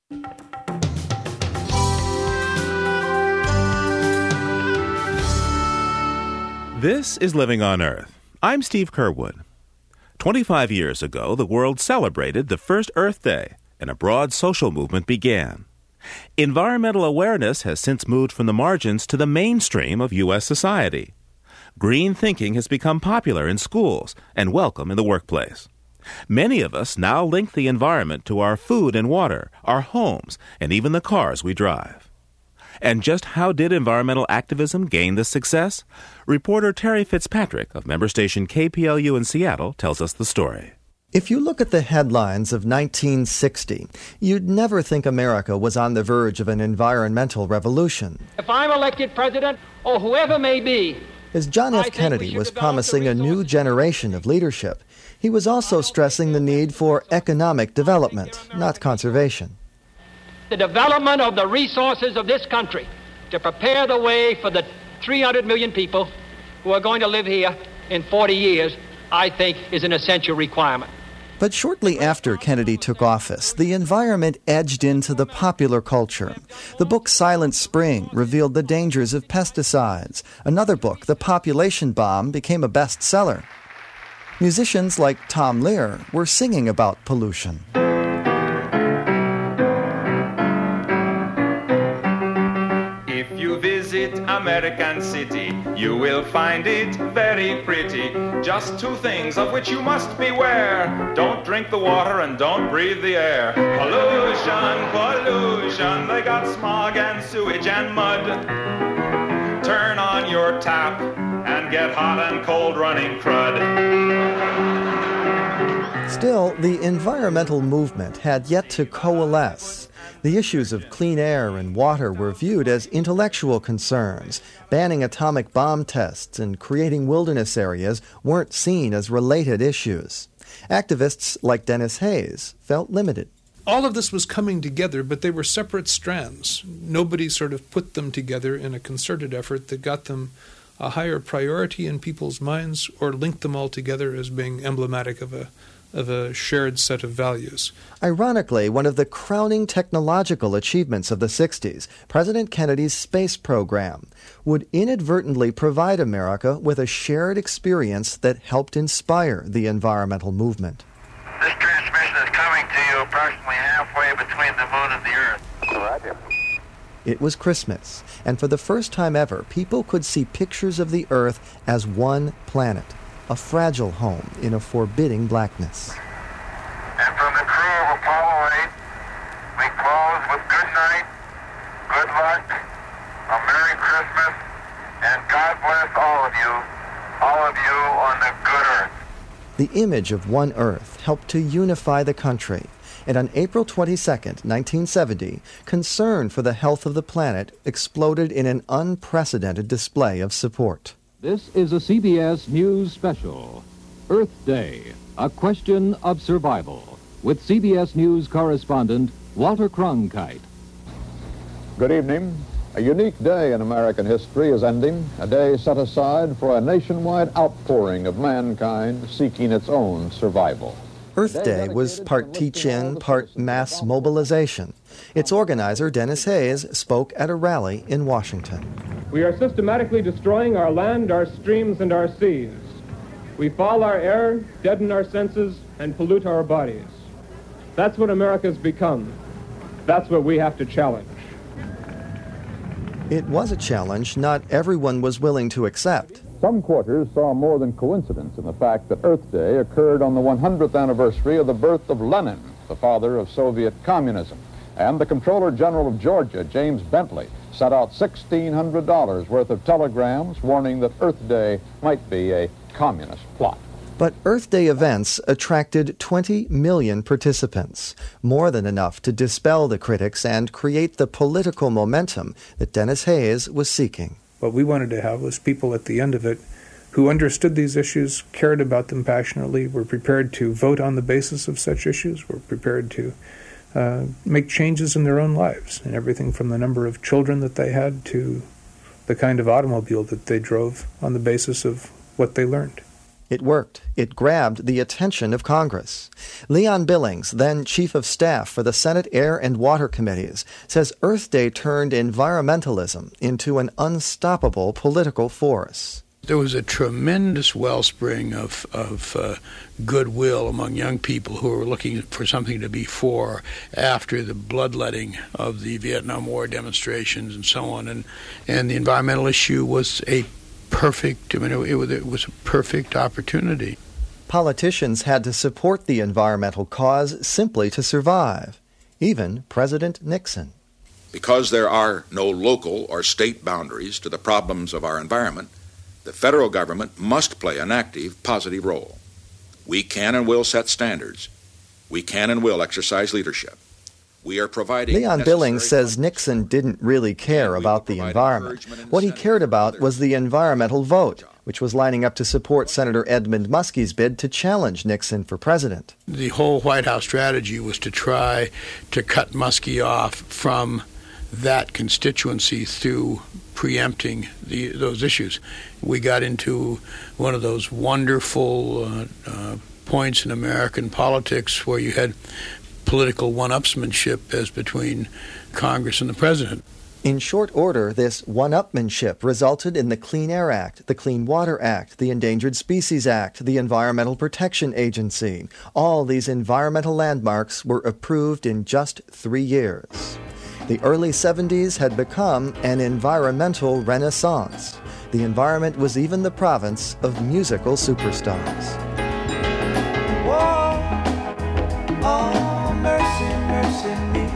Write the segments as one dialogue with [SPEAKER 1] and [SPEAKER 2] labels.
[SPEAKER 1] This is Living on Earth. I'm Steve Curwood. 25 years ago, the world celebrated the first Earth Day, and a broad social movement began. Environmental awareness has since moved from the margins to the mainstream of U.S. society. Green thinking has become popular in schools and welcome in the workplace. Many of us now link the environment to our food and water, our homes, and even the cars we drive. And just how did environmental activism gain this success? Reporter Terry Fitzpatrick of member station KPLU in Seattle tells us the story.
[SPEAKER 2] If you look at the headlines of 1960, you'd never think America was on the verge of an environmental revolution.
[SPEAKER 3] If I'm elected president, or whoever may be,
[SPEAKER 2] as John F. Kennedy was promising a new generation of leadership, he was also stressing the need for economic development, not conservation.
[SPEAKER 3] The development of the resources of this country to prepare the way for the 300 million people who are going to live here in 40 years, I think, is an essential requirement.
[SPEAKER 2] But shortly after Kennedy took office, the environment edged into the popular culture. The book Silent Spring revealed the dangers of pesticides. Another book, The Population Bomb, became a bestseller. Musicians like Tom Lehrer were singing about pollution.
[SPEAKER 4] American city, you will find it very pretty. Just two things of which you must beware. Don't drink the water and don't breathe the air. Pollution, pollution, they got smog and sewage and mud. Turn on your tap and get hot and cold running crud.
[SPEAKER 2] Still, the environmental movement had yet to coalesce. The issues of clean air and water were viewed as intellectual concerns. Banning atomic bomb tests and creating wilderness areas weren't seen as related issues. Activists like Dennis Hayes felt limited.
[SPEAKER 5] All of this was coming together, but they were separate strands. Nobody sort of put them together in a concerted effort that got them a higher priority in people's minds or linked them all together as being emblematic of a shared set of values.
[SPEAKER 2] Ironically, one of the crowning technological achievements of the 60s, President Kennedy's space program, would inadvertently provide America with a shared experience that helped inspire the environmental movement.
[SPEAKER 6] This transmission is coming to you approximately halfway between the moon and the Earth. Roger.
[SPEAKER 2] It was Christmas, and for the first time ever, people could see pictures of the Earth as one planet. A fragile home in a forbidding blackness.
[SPEAKER 6] And from the crew of Apollo 8, we close with good night, good luck, a Merry Christmas, and God bless all of you on the good Earth.
[SPEAKER 2] The image of one Earth helped to unify the country, and on April 22, 1970, concern for the health of the planet exploded in an unprecedented display of support.
[SPEAKER 7] This is a CBS News special, Earth Day, a question of survival, with CBS News correspondent Walter Cronkite.
[SPEAKER 8] Good evening. A unique day in American history is ending, a day set aside for a nationwide outpouring of mankind seeking its own survival.
[SPEAKER 2] Earth Day was part teach-in, part mass mobilization. Its organizer, Dennis Hayes, spoke at a rally in Washington.
[SPEAKER 9] We are systematically destroying our land, our streams, and our seas. We foul our air, deaden our senses, and pollute our bodies. That's what America's become. That's what we have to challenge.
[SPEAKER 2] It was a challenge not everyone was willing to accept.
[SPEAKER 8] Some quarters saw more than coincidence in the fact that Earth Day occurred on the 100th anniversary of the birth of Lenin, the father of Soviet communism. And the Comptroller General of Georgia, James Bentley, sent out $1,600 worth of telegrams warning that Earth Day might be a communist plot.
[SPEAKER 2] But Earth Day events attracted 20 million participants, more than enough to dispel the critics and create the political momentum that Dennis Hayes was seeking.
[SPEAKER 5] What we wanted to have was people at the end of it who understood these issues, cared about them passionately, were prepared to vote on the basis of such issues, were prepared to make changes in their own lives, and everything from the number of children that they had to the kind of automobile that they drove on the basis of what they learned.
[SPEAKER 2] It worked. It grabbed the attention of Congress. Leon Billings, then Chief of Staff for the Senate Air and Water Committees, says Earth Day turned environmentalism into an unstoppable political force.
[SPEAKER 10] There was a tremendous wellspring of goodwill among young people who were looking for something to be for after the bloodletting of the Vietnam War demonstrations and so on. And the environmental issue was it was a perfect opportunity.
[SPEAKER 2] Politicians had to support the environmental cause simply to survive. Even President Nixon.
[SPEAKER 11] Because there are no local or state boundaries to the problems of our environment, the federal government must play an active, positive role. We can and will set standards. We can and will exercise leadership. We are providing...
[SPEAKER 2] Leon Billings says Nixon didn't really care about the environment. What he cared about was the environmental vote, which was lining up to support Senator Edmund Muskie's bid to challenge Nixon for president.
[SPEAKER 10] The whole White House strategy was to try to cut Muskie off from that constituency through preempting those issues. We got into one of those wonderful points in American politics where you had political one-upsmanship as between Congress and the president.
[SPEAKER 2] In short order, this one-upmanship resulted in the Clean Air Act, the Clean Water Act, the Endangered Species Act, the Environmental Protection Agency. All these environmental landmarks were approved in just 3 years. The early 70s had become an environmental renaissance. The environment was even the province of musical superstars.
[SPEAKER 12] Whoa, oh, mercy, mercy me.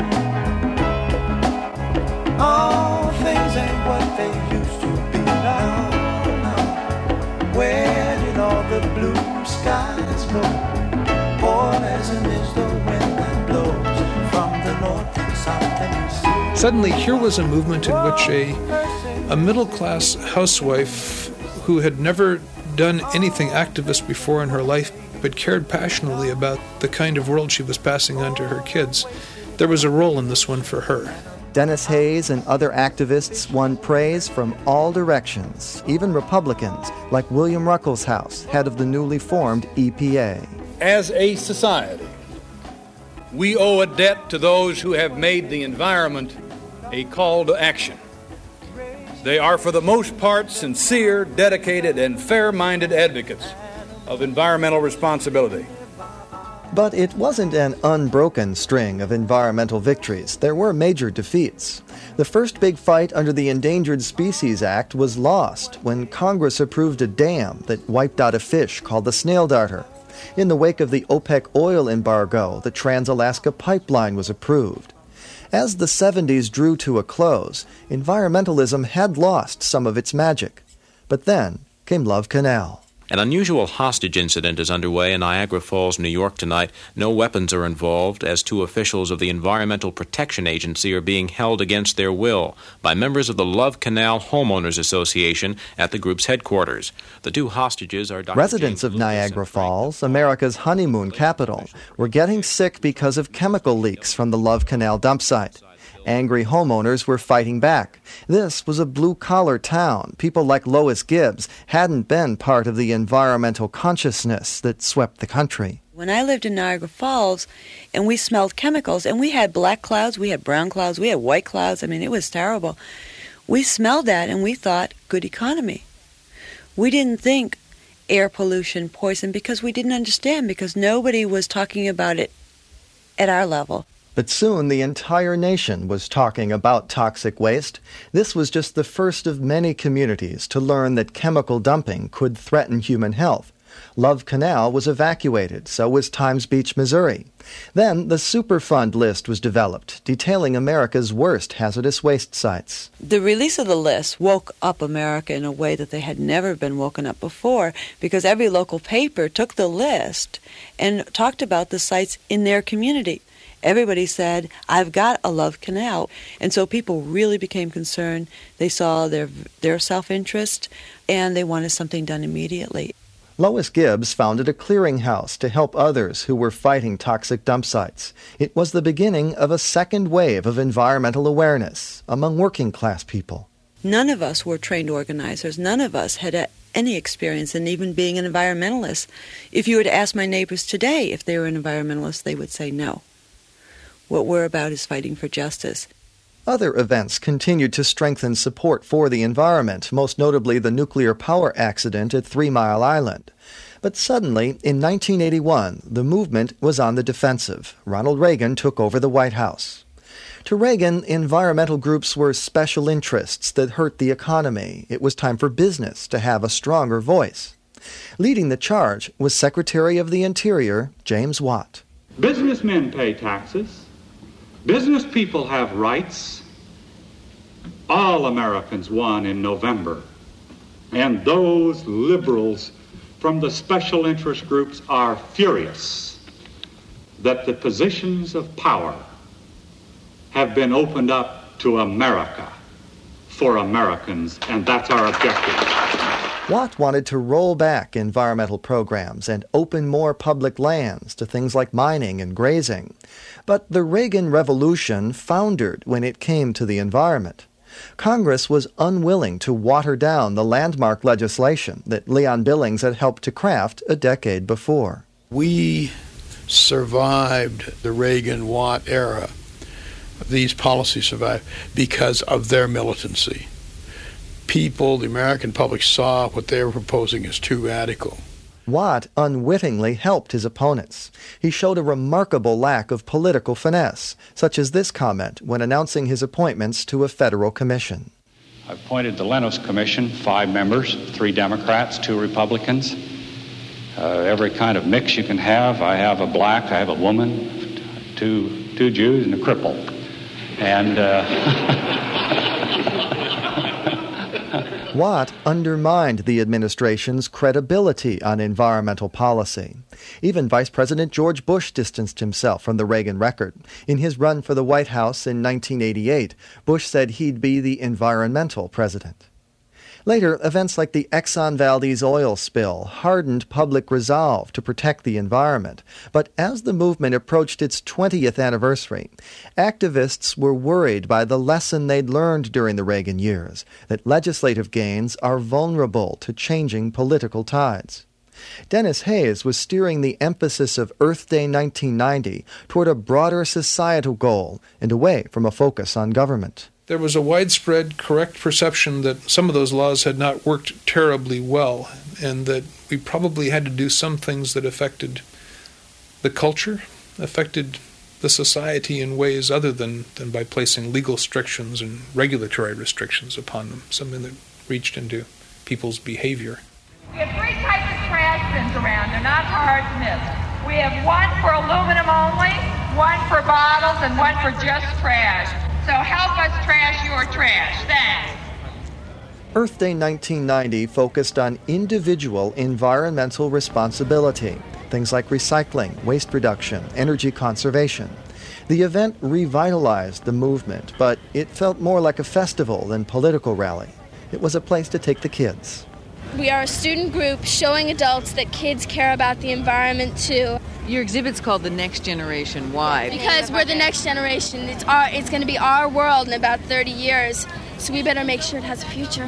[SPEAKER 12] All things ain't what they used to be now. Where did all the blue skies go? Poison is the wind that blows from the north and south and east.
[SPEAKER 5] Suddenly, here was a movement in which a middle-class housewife who had never done anything activist before in her life but cared passionately about the kind of world she was passing on to her kids, there was a role in this one for her.
[SPEAKER 2] Dennis Hayes and other activists won praise from all directions, even Republicans like William Ruckelshaus, head of the newly formed EPA.
[SPEAKER 13] As a society, we owe a debt to those who have made the environment a call to action. They are, for the most part, sincere, dedicated, and fair-minded advocates of environmental responsibility.
[SPEAKER 2] But it wasn't an unbroken string of environmental victories. There were major defeats. The first big fight under the Endangered Species Act was lost when Congress approved a dam that wiped out a fish called the snail darter. In the wake of the OPEC oil embargo, the Trans-Alaska Pipeline was approved. As the 70s drew to a close, environmentalism had lost some of its magic. But then came Love Canal.
[SPEAKER 14] An unusual hostage incident is underway in Niagara Falls, New York tonight. No weapons are involved, as 2 officials of the Environmental Protection Agency are being held against their will by members of the Love Canal Homeowners Association at the group's headquarters. The 2 hostages are Dr.
[SPEAKER 2] Residents of Niagara Falls, America's honeymoon capital, were getting sick because of chemical leaks from the Love Canal dump site. Angry homeowners were fighting back. This was a blue-collar town. People like Lois Gibbs hadn't been part of the environmental consciousness that swept the country.
[SPEAKER 15] When I lived in Niagara Falls, and we smelled chemicals, and we had black clouds, we had brown clouds, we had white clouds. I mean, it was terrible. We smelled that, and we thought, good economy. We didn't think air pollution, poison, because we didn't understand, because nobody was talking about it at our level.
[SPEAKER 2] But soon the entire nation was talking about toxic waste. This was just the first of many communities to learn that chemical dumping could threaten human health. Love Canal was evacuated, so was Times Beach, Missouri. Then the Superfund list was developed, detailing America's worst hazardous waste sites.
[SPEAKER 15] The release of the list woke up America in a way that they had never been woken up before, because every local paper took the list and talked about the sites in their community. Everybody said, I've got a Love Canal. And so people really became concerned. They saw their self-interest, and they wanted something done immediately.
[SPEAKER 2] Lois Gibbs founded a clearinghouse to help others who were fighting toxic dump sites. It was the beginning of a second wave of environmental awareness among working-class people.
[SPEAKER 15] None of us were trained organizers. None of us had any experience in even being an environmentalist. If you were to ask my neighbors today if they were an environmentalist, they would say no. What we're about is fighting for justice.
[SPEAKER 2] Other events continued to strengthen support for the environment, most notably the nuclear power accident at 3 Mile Island. But suddenly, in 1981, the movement was on the defensive. Ronald Reagan took over the White House. To Reagan, environmental groups were special interests that hurt the economy. It was time for business to have a stronger voice. Leading the charge was Secretary of the Interior, James Watt.
[SPEAKER 16] Businessmen pay taxes. Business people have rights. All Americans won in November. And those liberals from the special interest groups are furious that the positions of power have been opened up to America for Americans, and that's our objective.
[SPEAKER 2] Watt wanted to roll back environmental programs and open more public lands to things like mining and grazing. But the Reagan Revolution foundered when it came to the environment. Congress was unwilling to water down the landmark legislation that Leon Billings had helped to craft a decade before.
[SPEAKER 10] We survived the Reagan-Watt era. These policies survived because of their militancy. People, the American public, saw what they were proposing as too radical.
[SPEAKER 2] Watt unwittingly helped his opponents. He showed a remarkable lack of political finesse, such as this comment when announcing his appointments to a federal commission.
[SPEAKER 16] I appointed the Lenos Commission, 5 members, 3 Democrats, 2 Republicans. Every kind of mix you can have. I have a black, I have a woman, two Jews, and a cripple. And
[SPEAKER 2] Watt undermined the administration's credibility on environmental policy. Even Vice President George Bush distanced himself from the Reagan record. In his run for the White House in 1988, Bush said he'd be the environmental president. Later, events like the Exxon Valdez oil spill hardened public resolve to protect the environment. But as the movement approached its 20th anniversary, activists were worried by the lesson they'd learned during the Reagan years, that legislative gains are vulnerable to changing political tides. Dennis Hayes was steering the emphasis of Earth Day 1990 toward a broader societal goal and away from a focus on government.
[SPEAKER 5] There was a widespread correct perception that some of those laws had not worked terribly well, and that we probably had to do some things that affected the culture, affected the society in ways other than by placing legal restrictions and regulatory restrictions upon them, something that reached into people's behavior.
[SPEAKER 17] We have 3 types of trash bins around. They're not hard to miss. We have one for aluminum only, one for bottles, and one for just trash. So help us trash your trash. Thanks.
[SPEAKER 2] Earth Day 1990 focused on individual environmental responsibility, things like recycling, waste reduction, energy conservation. The event revitalized the movement, but it felt more like a festival than political rally. It was a place to take the kids.
[SPEAKER 18] We are a student group showing adults that kids care about the environment too.
[SPEAKER 19] Your exhibit's called The Next Generation. Why?
[SPEAKER 18] Because we're the next generation. It's going to be our world in about 30 years, so we better make sure it has a future.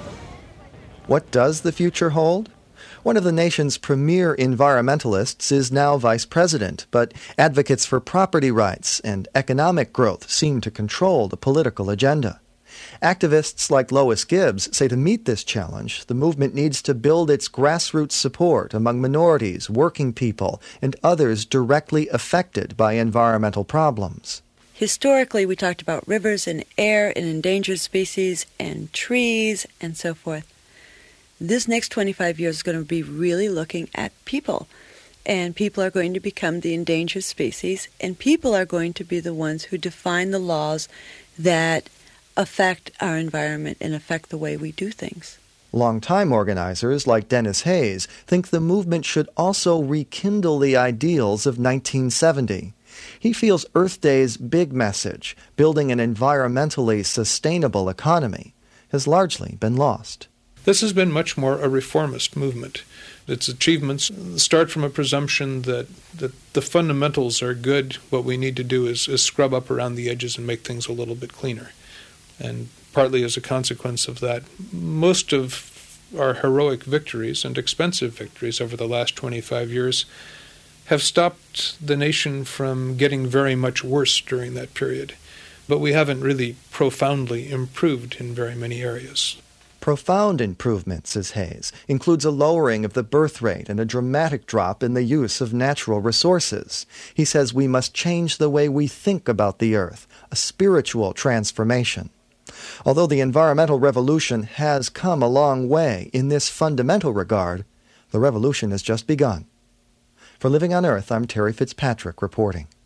[SPEAKER 2] What does the future hold? One of the nation's premier environmentalists is now vice president, but advocates for property rights and economic growth seem to control the political agenda. Activists like Lois Gibbs say to meet this challenge, the movement needs to build its grassroots support among minorities, working people, and others directly affected by environmental problems.
[SPEAKER 15] Historically, we talked about rivers and air and endangered species and trees and so forth. This next 25 years is going to be really looking at people. And people are going to become the endangered species, and people are going to be the ones who define the laws that affect our environment and affect the way we do things.
[SPEAKER 2] Longtime organizers like Dennis Hayes think the movement should also rekindle the ideals of 1970. He feels Earth Day's big message, building an environmentally sustainable economy, has largely been lost.
[SPEAKER 5] This has been much more a reformist movement. Its achievements start from a presumption that the fundamentals are good. What we need to do is scrub up around the edges and make things a little bit cleaner. And partly as a consequence of that, most of our heroic victories and expensive victories over the last 25 years have stopped the nation from getting very much worse during that period. But we haven't really profoundly improved in very many areas.
[SPEAKER 2] Profound improvement, says Hayes, includes a lowering of the birth rate and a dramatic drop in the use of natural resources. He says we must change the way we think about the earth, a spiritual transformation. Although the environmental revolution has come a long way in this fundamental regard, the revolution has just begun. For Living on Earth, I'm Terry Fitzpatrick reporting.